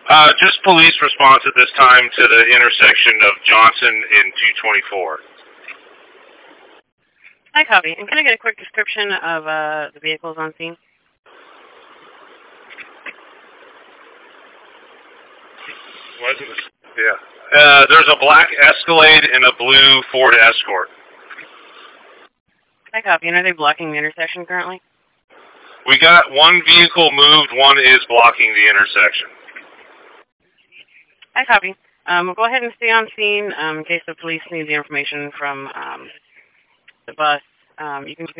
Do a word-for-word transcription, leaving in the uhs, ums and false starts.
Uh, just police response at this time to the intersection of Johnson and two twenty-four. Hi, copy. And can I get a quick description of uh, the vehicles on scene? What is it? Yeah. Uh, there's a black Escalade and a blue Ford Escort. Hi, copy. And are they blocking the intersection currently? We got one vehicle moved, one is blocking the intersection. Hi, copy. Um, go ahead and stay on scene um, in case the police need the information from um, the bus. Um, you can